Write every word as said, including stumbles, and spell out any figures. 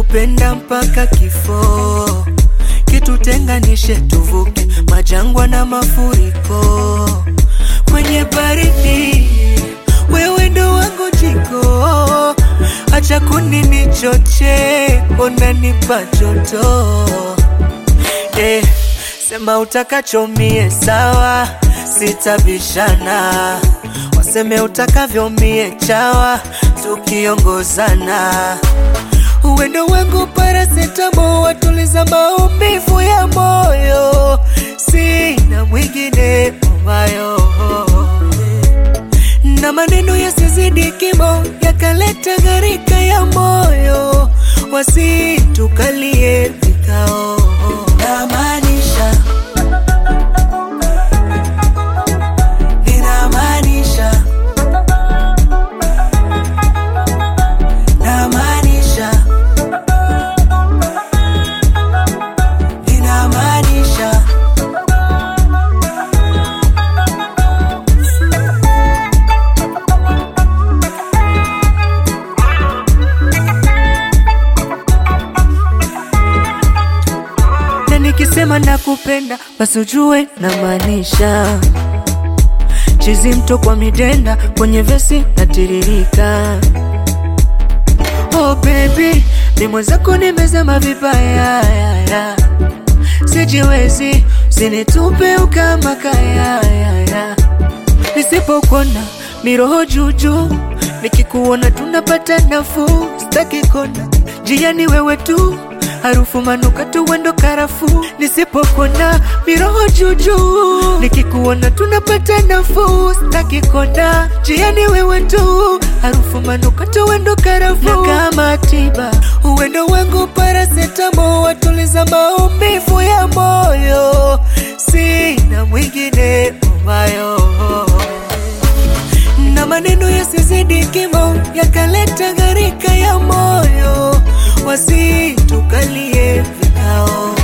Nakupenda mpaka kifo, kitutenganishe tuvuke majangwa na mafuriko. Kwenye baridi wewe ndo wangu jiko, acha kunini choche, unanipa joto. Eh, sema utakacho mie sawa, sitabishana. Waseme utakavyo mie chawa, tukiongozana. Uwendo wangu parasetamo, watuliza maumivu ya moyo. Sina mwingine umayo, na maneno yasizidi kimo, yakaleta gharika ya moyo. Wasitukalie vikao, namaanisha, ninamaanisha, namaanisha, ninamaanisha. Nikisema nakupenda basi ujue namaanisha. Chizi mto kwa midenda, kwenye vesi natiririka. Oh baby, ni mwenzako nimezama vibaya ya, ya. Sijiwezi, usinitupe ukama kaya ya, ya. Nisipokona miroho juju, nikikuona tunapata nafuu. Sitaki kona, jiani wewe tu, harufu manukato wendo karafu. Nisipokona miroho juju, nikikuona tunapata nafuu. Sitaki kona, jiani wewe tu, harufu manukato wendo karafu. Na kama tiba, uwendo wangu parasetamo, watuliza maumivu ya moyo. Sina mwingine umayo, na maneno yasizidi kimo, yakaleta gharika ya moyo. Wasitukalie vikao.